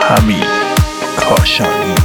حمید کاشانی.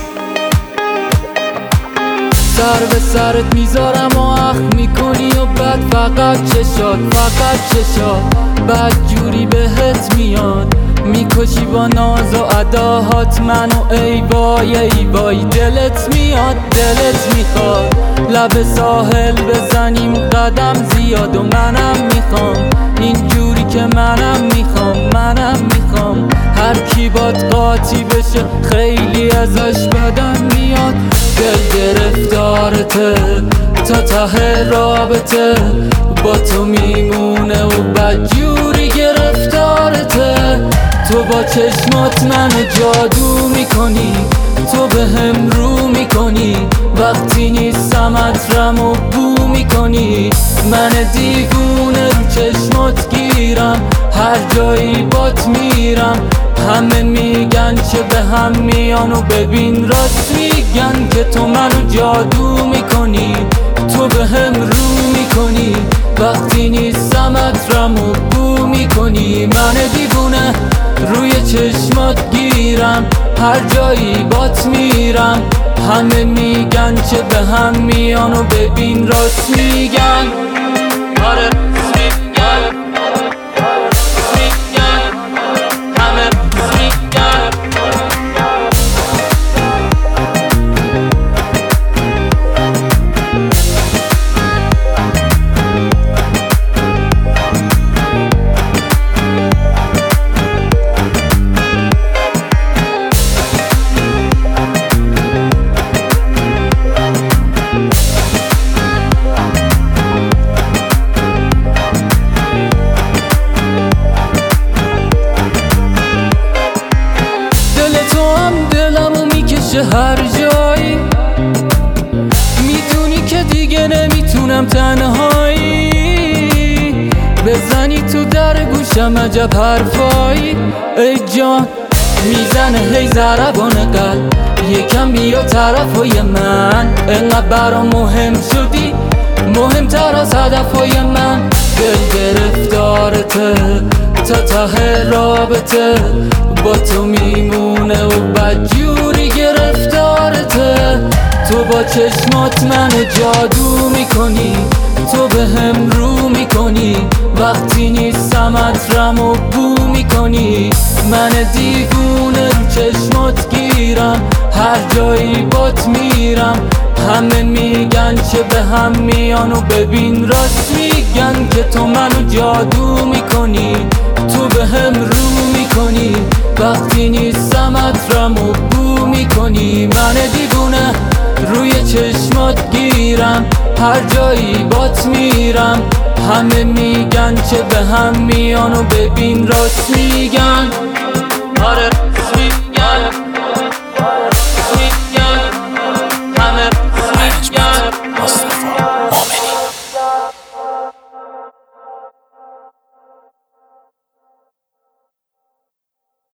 سر به سرت میذارم و اخ میکنی و بعد فقط چشات بعد جوری بهت میاد میکشی با ناز و اداهات منو ای وای دلت میاد دلت میخواد لب ساحل بزنیم قدم زیاد و منم میخوام اینجوری که منم میخوام هر کی باد قاطی بشه خیلی ازش بدم میاد دل گرفتارته تا ته رابطه با تو میمونه و بدجوری گرفتارته تو با چشمات منو جادو میکنی تو به هم رو میکنی وقتی نیستم عطرم و بو میکنی من دیوونه رو چشمات گیرم هر جایی بات میرم همه میگن چه به هم میان و ببین راست میگن که تو منو جادو میکنی تو به هم رو میکنی وقتی نیستم عطرم و بو میکنی من دیوونه روی چشمات گیرم هر جایی بات میرم همه میگن چه به هم میان و ببین راست میگن آره هر جایی میدونی که دیگه نمیتونم تنهایی بزنی تو در گوشم عجب حرفایی ای جان میزنه هی ضربان قلب یکم بیا طرفای من انقدر برام مهم شدی مهمتر از هدفای من دل گرفتارته تا ته رابطه با تو میمونه و بدجوری گرفتارته تو با چشمات منو جادو میکنی تو به هم رو میکنی وقتی نیستم عطرم و بو میکنی من دیوونه رو چشمات گیرم هر جایی بات میرم همه میگن چه به هم میان و ببین راست میگن که تو منو جادو میکنی تو به هم رو میکنی وقتی نیستم عطرم و بو میکنی من دیوونه روی چشمات گیرم هر جایی بات میرم همه میگن چه به هم میان و ببین راست میگن آره